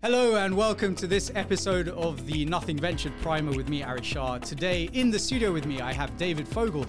Hello and welcome to this episode of the Nothing Ventured Primer with me, Ari Shah. Today in the studio with me, I have David Fogel.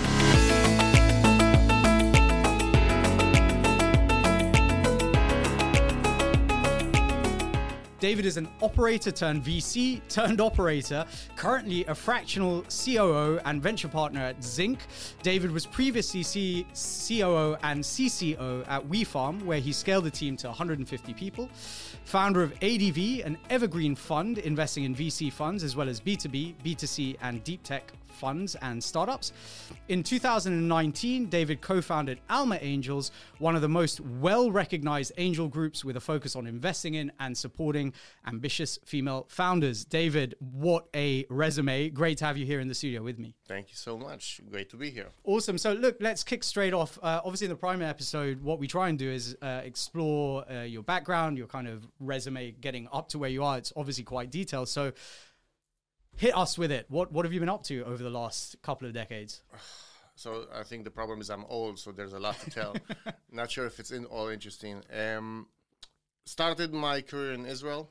David is an operator turned VC turned operator, currently a fractional COO and venture partner at Zinc. David was previously COO and CCO at WeFarm, where he scaled the team to 150 people. Founder of ADV, an evergreen fund investing in VC funds, as well as B2B, B2C, and deep tech funds and startups. In 2019, David co-founded Alma Angels, one of the most well-recognized angel groups with a focus on investing in and supporting ambitious female founders. David, what a resume. Great to have you here in the studio with me. Thank you so much. Great to be here. Awesome. So look, let's kick straight off. Obviously in the primer episode, what we try and do is explore your background, your kind of resume getting up to where you are. It's obviously quite detailed. So hit us with it. What have you been up to over the last couple of decades? So I think the problem is I'm old, so there's a lot to tell. Not sure if it's all interesting. Started my career in Israel.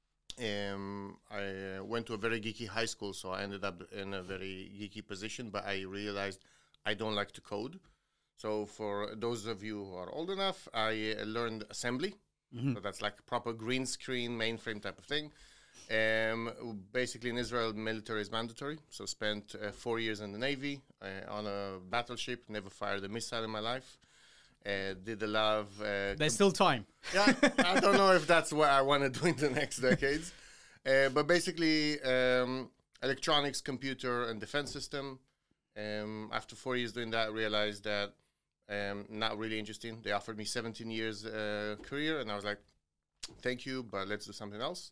I went to a very geeky high school, so I ended up in a very geeky position, but I realized I don't like to code. So for those of you who are old enough, I learned assembly. So that's like proper green screen, mainframe type of thing. Basically in Israel, military is mandatory. So spent 4 years in the Navy on a battleship, never fired a missile in my life. Did a lot of... There's still time. Yeah, I don't know if that's what I want to do in the next decades. But basically, electronics, computer, and defense system. After 4 years doing that, I realized that not really interesting. They offered me 17 years career, and I was like, thank you, but let's do something else.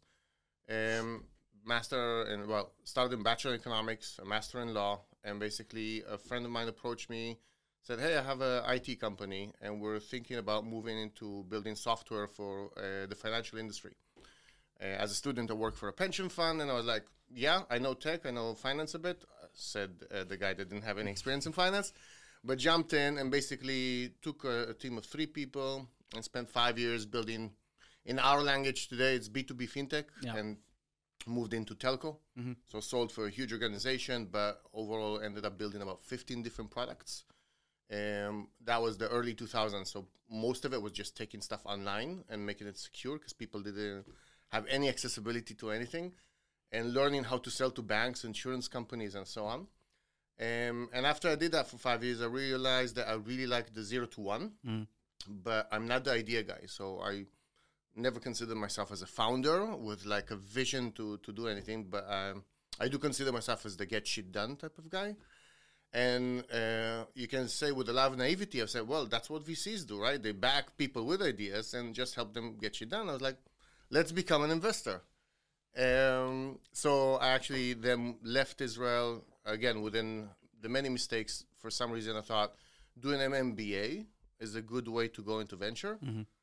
Started in Bachelor in Economics, a Master in Law, and basically a friend of mine approached me, said, hey, I have an IT company, and we're thinking about moving into building software for the financial industry. As a student, I worked for a pension fund, and I was like, yeah, I know tech, I know finance a bit, said the guy that didn't have any experience in finance, but jumped in and basically took a team of 3 people and spent 5 years building. In our language today, it's B2B fintech, and moved into telco. So sold for a huge organization, but overall ended up building about 15 different products. That was the early 2000s. So most of it was just taking stuff online and making it secure because people didn't have any accessibility to anything, and learning how to sell to banks, insurance companies, and so on. And after I did that for 5 years, I realized that I really like the 0 to 1, but I'm not the idea guy. So I never considered myself as a founder with like a vision to do anything, but I do consider myself as the get shit done type of guy. And you can say with a lot of naivety, I've said, well, that's what VCs do, right? They back people with ideas and just help them get shit done. I was like, let's become an investor. So I actually then left Israel, again, within the many mistakes. For some reason, I thought doing an MBA is a good way to go into venture.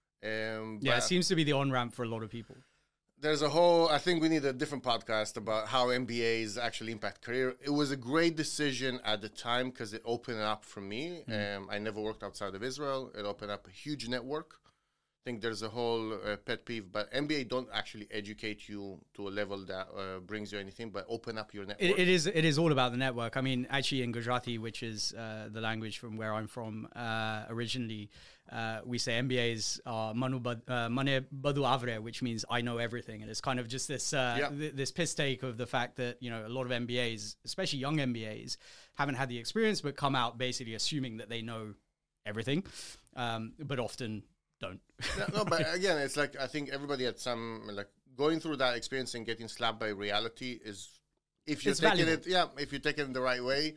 It seems to be the on-ramp for a lot of people. There's I think we need a different podcast about how MBAs actually impact career. It was a great decision at the time because it opened up for me. I never worked outside of Israel. It opened up a huge network. I think there's a whole pet peeve, but MBA don't actually educate you to a level that brings you anything, but open up your network. It is all about the network. I mean, actually in Gujarati, which is the language from where I'm from originally, we say MBAs are Mane Badu Avre, which means I know everything. And it's kind of just this this piss take of the fact that, you know, a lot of MBAs, especially young MBAs, haven't had the experience, but come out basically assuming that they know everything, but often don't. No, but again, it's like, I think everybody at some, like, going through that experience and getting slapped by reality is, if you're taking it, if you take it in the right way.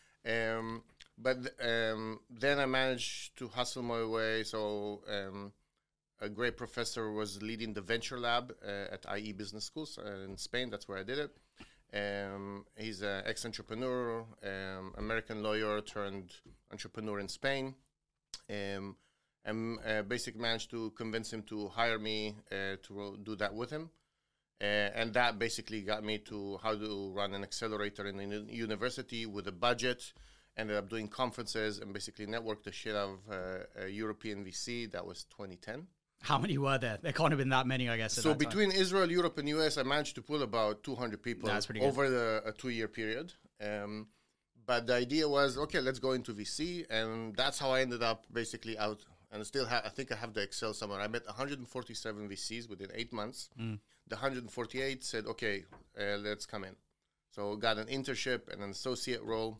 But then I managed to hustle my way. So a great professor was leading the venture lab at IE Business Schools in Spain. That's where I did it. He's an ex-entrepreneur, American lawyer turned entrepreneur in Spain. And basically managed to convince him to hire me to do that with him. And that basically got me to how to run an accelerator in a university with a budget. Ended up doing conferences and basically networked the shit out of a European VC. That was 2010. How many were there? There can't have been that many, I guess. So between Israel, Europe, and US, I managed to pull about 200 people over a 2-year period. But the idea was, okay, let's go into VC. And that's how I ended up basically out. And I think I have the Excel somewhere. I met 147 VCs within 8 months. The 148 said, okay, let's come in. So got an internship and an associate role.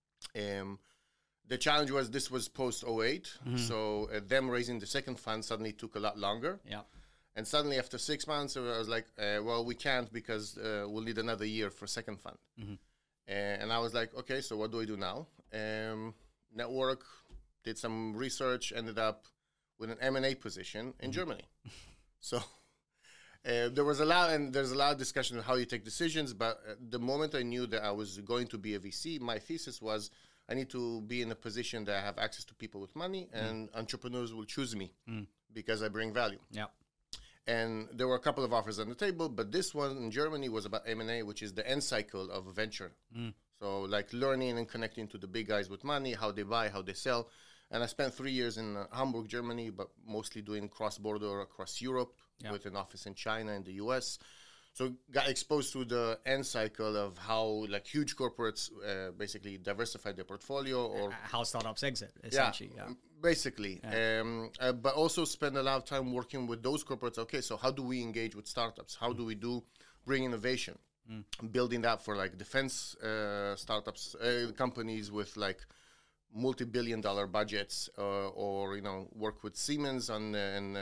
The challenge was this was post 08. So them raising the second fund suddenly took a lot longer. Yeah. And suddenly after 6 months, I was like, well, we can't because we'll need another year for second fund. And I was like, okay, so what do I do now? Network, did some research, ended up with an M&A position in Germany. So there's a lot of discussion on how you take decisions, but the moment I knew that I was going to be a VC, my thesis was I need to be in a position that I have access to people with money and entrepreneurs will choose me because I bring value. Yeah. And there were a couple of offers on the table, but this one in Germany was about M&A, which is the end cycle of a venture. So like learning and connecting to the big guys with money, how they buy, how they sell. And I spent 3 years in Hamburg, Germany, but mostly doing cross-border across Europe with an office in China and the US. So got exposed to the end cycle of how like huge corporates basically diversify their portfolio or how startups exit, essentially. Yeah. Basically. But also spend a lot of time working with those corporates. Okay, so how do we engage with startups? How do we bring innovation? Building that for like defense startups, companies with like multi-billion-dollar budgets, or work with Siemens on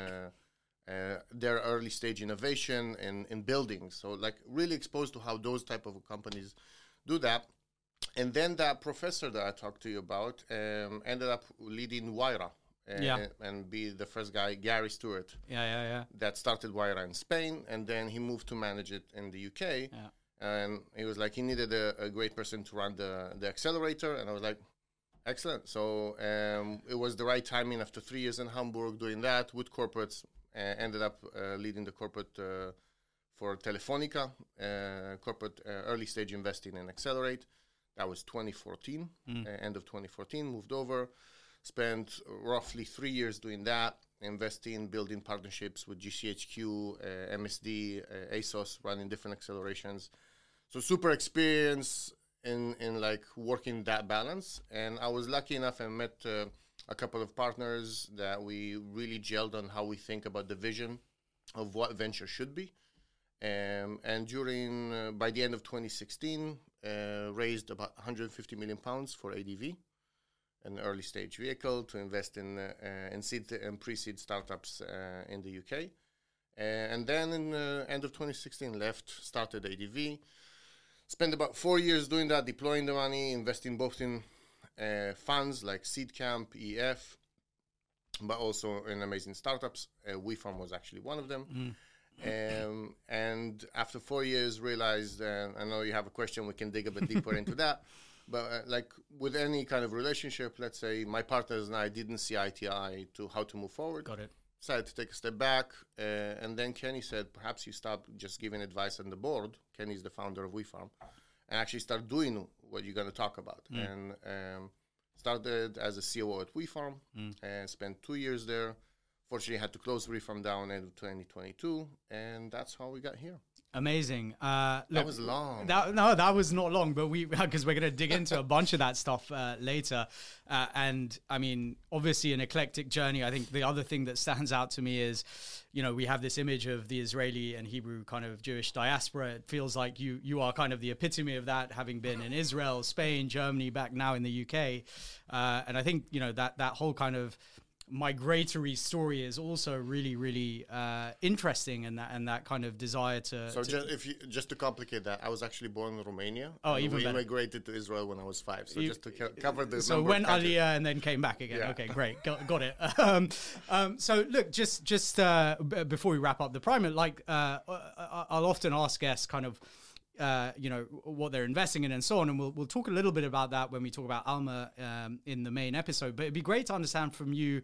their early stage innovation in buildings. So like really exposed to how those type of companies do that. And then that professor that I talked to you about ended up leading Wayra and be the first guy, Gary Stewart, that started Wayra in Spain, and then he moved to manage it in the UK. And he was like, he needed a great person to run the accelerator, and I was like, excellent. So it was the right timing after 3 years in Hamburg doing that with corporates. Ended up leading the corporate for Telefonica, corporate early stage investing in Accelerate. That was 2014, end of 2014, moved over, spent roughly 3 years doing that, investing, building partnerships with GCHQ, MSD, ASOS, running different accelerations. So super experience in like working that balance. And I was lucky enough and met a couple of partners that we really gelled on how we think about the vision of what venture should be. And by the end of 2016, raised about 150 million pounds for ADV, an early stage vehicle to invest in seed and pre-seed startups in the UK. And then in the end of 2016, started ADV, spent about 4 years doing that, deploying the money, investing both in funds like Seedcamp, EF, but also in amazing startups. WeFarm was actually one of them. And after 4 years, realized, I know you have a question, we can dig a bit deeper into that, but like with any kind of relationship, let's say my partners and I didn't see eye to eye to how to move forward. Got it. Decided to take a step back, and then Kenny said, perhaps you stop just giving advice on the board. Kenny's the founder of WeFarm, and actually start doing what you're going to talk about. And started as a COO at WeFarm, and spent 2 years there. Fortunately, had to close WeFarm down in 2022, and that's how we got here. Amazing. That was long. That was not long, but because we're going to dig into a bunch of that stuff later. And I mean, obviously an eclectic journey. I think the other thing that stands out to me is, we have this image of the Israeli and Hebrew kind of Jewish diaspora. It feels like you are kind of the epitome of that, having been in Israel, Spain, Germany, back now in the UK. And I think, that whole kind of migratory story is also really, really interesting, and that kind of desire to. So just to complicate that, I was actually born in Romania. Oh, even we better. Immigrated to Israel when I was 5. So just to cover this. So went Aliyah and then came back again. Yeah. Okay, great, got it. So look, just before we wrap up the primer, I'll often ask guests kind of. What they're investing in and so on. And we'll talk a little bit about that when we talk about Alma in the main episode. But it'd be great to understand from you,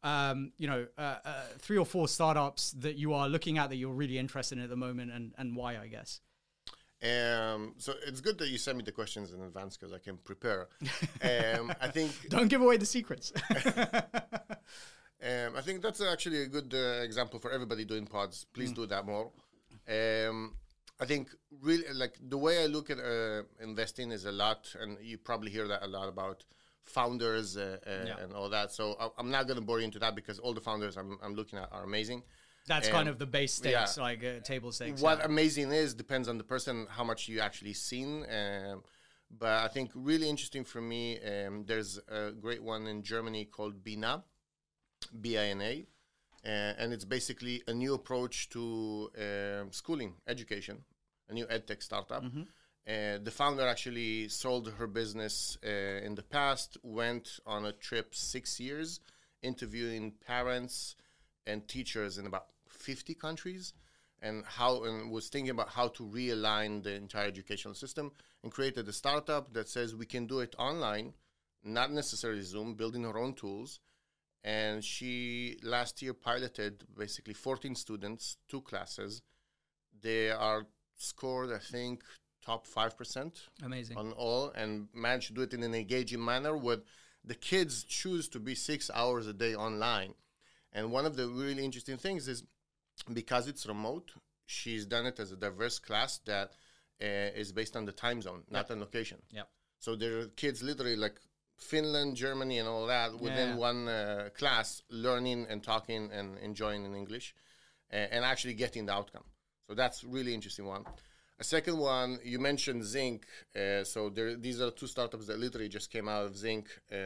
3 or 4 startups that you are looking at that you're really interested in at the moment and why, I guess. So it's good that you send me the questions in advance because I can prepare. I think... Don't give away the secrets. I think that's actually a good example for everybody doing pods. Please do that more. I think really like the way I look at investing is a lot, and you probably hear that a lot about founders and all that. So I'm not going to bore you into that because all the founders I'm looking at are amazing. That's kind of the base stakes, like table stakes. What amazing is depends on the person, how much you actually seen. But I think really interesting for me, there's a great one in Germany called Bina, B-I-N-A. And it's basically a new approach to schooling, education, a new edtech startup. The founder actually sold her business in the past, went on a trip 6 years, interviewing parents and teachers in about 50 countries, and was thinking about how to realign the entire educational system, and created a startup that says we can do it online, not necessarily Zoom, building her own tools. And she last year piloted basically 14 students, 2 classes. They are scored, I think, top 5%. Amazing. On all, and managed to do it in an engaging manner where the kids choose to be 6 hours a day online. And one of the really interesting things is because it's remote, she's done it as a diverse class that is based on the time zone, not on location. So there are kids literally like Finland, Germany, and all that within one class, learning and talking and enjoying in English, and actually getting the outcome. So that's really interesting one. A second one, you mentioned Zinc. So these are 2 startups that literally just came out of Zinc.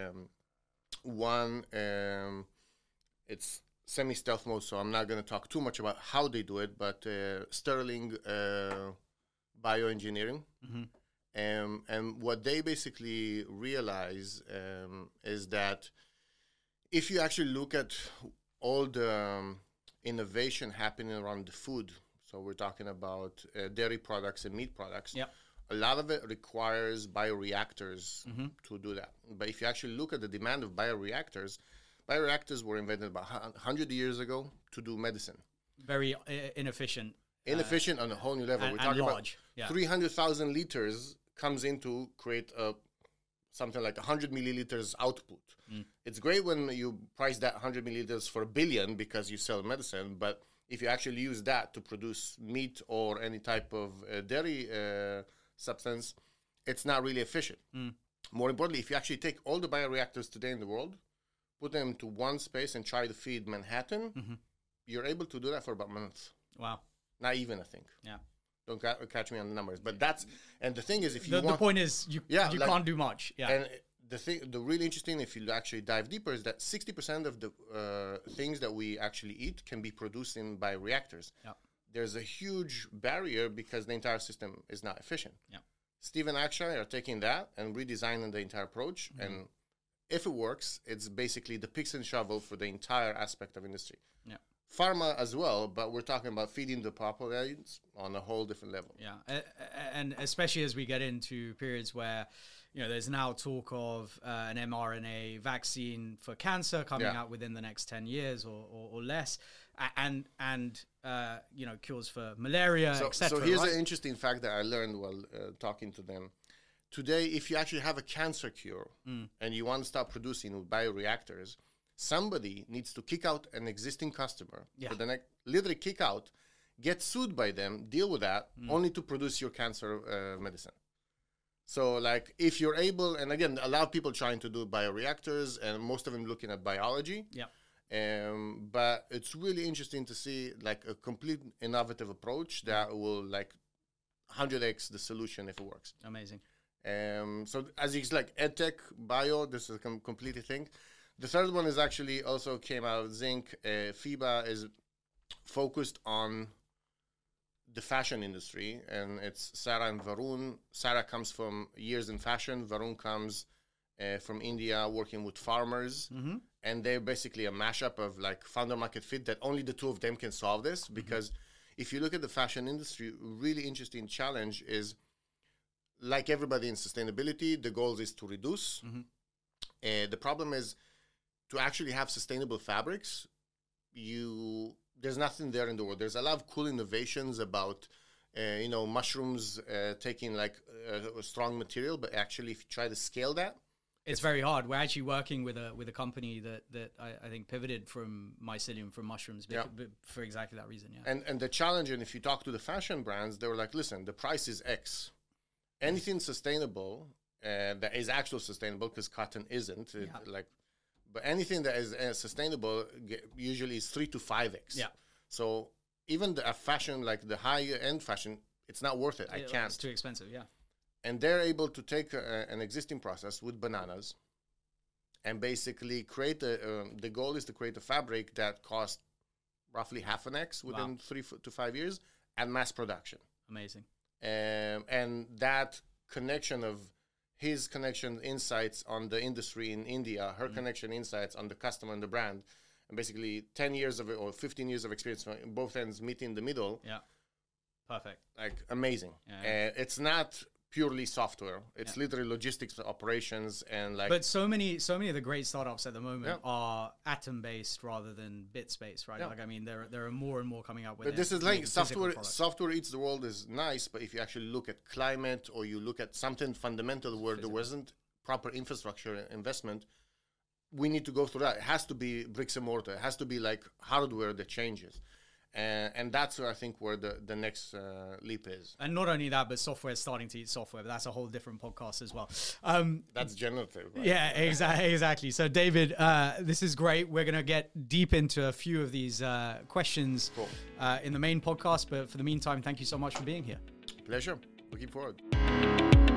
One, it's semi-stealth mode, so I'm not going to talk too much about how they do it, but Sterling Bioengineering. And what they basically realize is that if you actually look at all the innovation happening around the food, so we're talking about dairy products and meat products, a lot of it requires bioreactors to do that. But if you actually look at the demand of bioreactors were invented about 100 years ago to do medicine. Very inefficient. Inefficient on a whole new level. And, we're talking large. about 300,000 liters comes in to create something like 100 milliliters output. It's great when you price that 100 milliliters for $1 billion because you sell medicine, but if you actually use that to produce meat or any type of dairy substance, it's not really efficient. More importantly, if you actually take all the bioreactors today in the world, put them into one space and try to feed Manhattan, you're able to do that for about a month. Wow. Not even, I think. Yeah. Don't catch me on the numbers, but and the thing is, if you the point is, you can't do much. Yeah. And the really interesting, if you actually dive deeper, is that 60% of the things that we actually eat can be produced in bioreactors. Yeah. There's a huge barrier because the entire system is not efficient. Yeah. Steve and Akshay are taking that and redesigning the entire approach, and if it works, it's basically the picks and shovel for the entire aspect of industry. Yeah. Pharma as well, but we're talking about feeding the populations on a whole different level. Yeah, and especially as we get into periods where, there's now talk of an mRNA vaccine for cancer coming out within the next 10 years or less, and cures for malaria, etc. So here's an interesting fact that I learned while talking to them. Today, if you actually have a cancer cure and you want to start producing with bioreactors, somebody needs to kick out an existing customer for the next, literally kick out, get sued by them, deal with that, only to produce your cancer medicine. So, like, if you're able, and again, a lot of people trying to do bioreactors, and most of them looking at biology. Yeah. But it's really interesting to see, like, a complete innovative approach that will, like, 100x the solution if it works. Amazing. So, as it's like edtech, bio, this is a completely thing. The third one is actually also came out of Zinc. FIBA is focused on the fashion industry, and it's Sarah and Varun. Sarah comes from years in fashion. Varun comes from India, working with farmers, and they're basically a mashup of like founder market fit that only the two of them can solve this. Because if you look at the fashion industry, really interesting challenge is, like everybody in sustainability, the goal is to reduce. The problem is to actually have sustainable fabrics. There's nothing there in the world. There's a lot of cool innovations about, mushrooms taking like a strong material, but actually if you try to scale that, It's very hard. We're actually working with a company that I think pivoted from mycelium, from mushrooms, for exactly that reason. Yeah. And the challenge, and if you talk to the fashion brands, they were like, listen, the price is X. Anything sustainable that is actually sustainable, because cotton isn't, but anything that is sustainable usually is 3 to 5X. Yeah. So even a fashion, like the high-end fashion, it's not worth it. I can't. It's too expensive, yeah. And they're able to take an existing process with bananas and basically create the goal is to create a fabric that costs roughly half an X within 3 to 5 years at mass production. Amazing. And that connection of his connection insights on the industry in India, her connection insights on the customer and the brand, and basically 10 years of it or 15 years of experience on both ends meet in the middle. Yeah. Perfect. Like amazing. Yeah. It's not purely software. It's literally logistics, operations, and like. But so many of the great startups at the moment are atom based rather than bits based, right? Yeah. Like I mean, there are more and more coming out with. But this is like software eats the world is nice, but if you actually look at climate or you look at something fundamental where there wasn't proper infrastructure investment, we need to go through that. It has to be bricks and mortar. It has to be like hardware that changes. And that's where I think where the next leap is. And not only that, but software is starting to eat software. But that's a whole different podcast as well. That's generative. Right? Yeah, exactly. So David, this is great. We're going to get deep into a few of these questions in the main podcast. But for the meantime, thank you so much for being here. Pleasure. Looking forward.